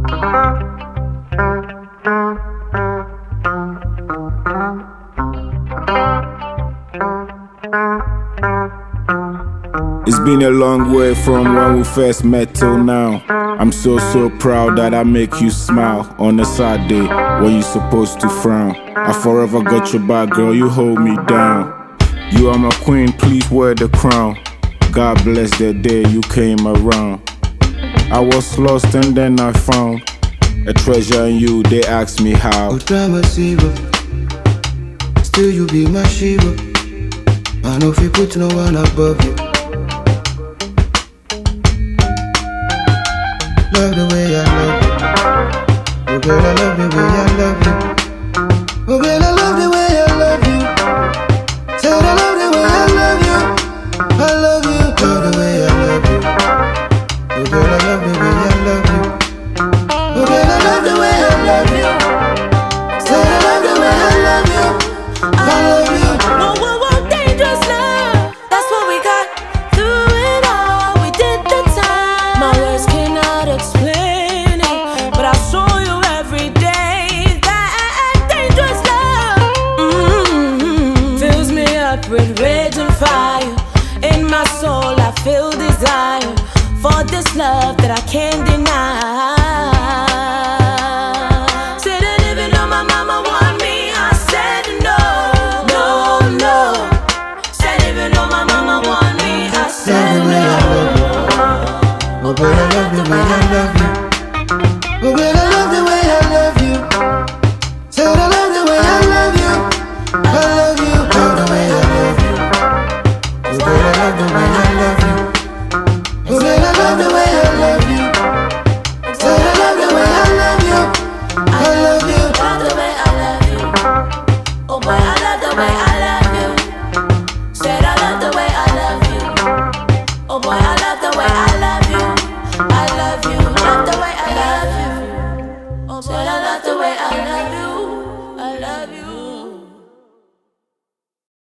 It's been a long way from when we first met till now. I'm so proud that I make you smile on a sad day when you're supposed to frown. I forever got your back, girl, you hold me down. You are my queen, please wear the crown. God bless the day you came around. I was lost and then I found a treasure in you, they asked me how. Oh, drama zero, still you be my Shiva. I know if you put no one above you. Love the way I love you. Oh girl, I love the way I love you. Oh girl, I love the way I love you. Said I love the way I love you. I love you. Love the way I love you. Oh girl, I love the way I love you. Oh girl, I love the way I love you. Said I love the way I love you. I love you. Whoa, whoa, whoa, dangerous love. That's what we got through it all. We did the time. My words cannot explain it, but I'll show you every day that dangerous love fills me up with rage and fire. In my soul I feel desire for this love that I can't deny. Said that even though my mama want me, I said no, no, no. Said even though my mama want me, I said no. Oh girl, I love the way I love you. Oh girl, I love the way I love you. Said I love the way I love you. I love you. Love the way I love you. Oh girl, I love the way I love you. Oh girl, I love the way I love you. Said I love the way I love you. I love you. Love the way I love you. Oh boy, I love the way I love you. Said I love the way I love you. Oh boy, I love the way I love you. I love you. Love the way I love you. Oh boy, I love the way I love you. I love you.